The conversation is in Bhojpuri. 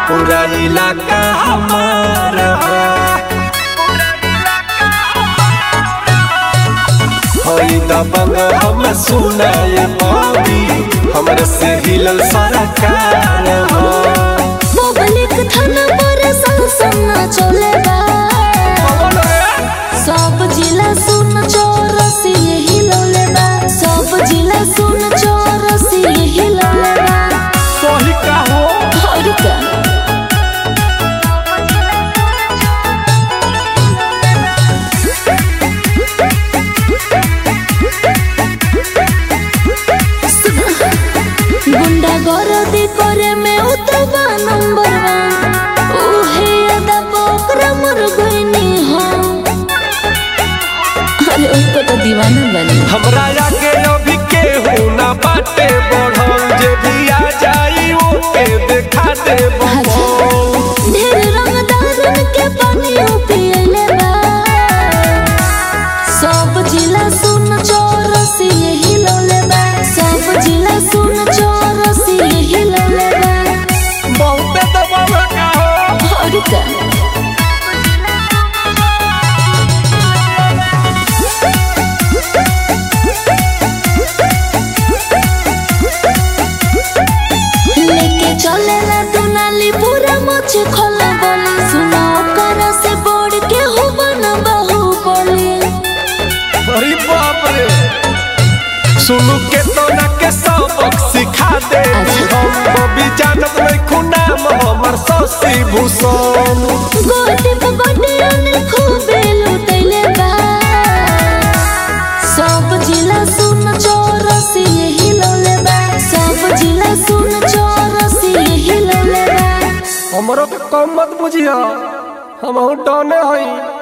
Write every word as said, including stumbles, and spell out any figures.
पूरा इलाका हमारा हई दबंग हम सुनाए बाबी हमरे से हिलल सरकार पब्लिक थाना पर संसना चलेगा सब जिला सुन चौरसी यही लोलेबा सब जिला सुन चौरसी यही लोलेबा सही का हो और का गुंडा गरदी करे में उतबा नंबर वन ओहे अदा बकरा मर गइनी हम अरे उसको तो दीवाना बनी हमरा आगे अभी केहू ना बाटे बढ़ल जे भी आ जाई ओके देखा दे ढेर रंगदारन के पानी पियले बा सब जिला सुन चौरसी यही लोलेबा सब जिला सुन चौरसी यही लोलेबा बहुते दबाव का हो और का चलेला दुनाली पूरा मचे खोला बोली सुना ओकरा से बोड़ के हो बना बहु बोली अरे बाप रे सुनु के तो ना के सबक सिखा दे हम भी जानत नहीं खुनाम हमर ससी भूषण गोटी पगड़ी अनिल खूबे लुटैले बा सब जिला सुन चौरसी यही लोलेबा सब जिला सुन चौरसी यही लोलेबा हमरो के कम मत बुझिया हम डने हई।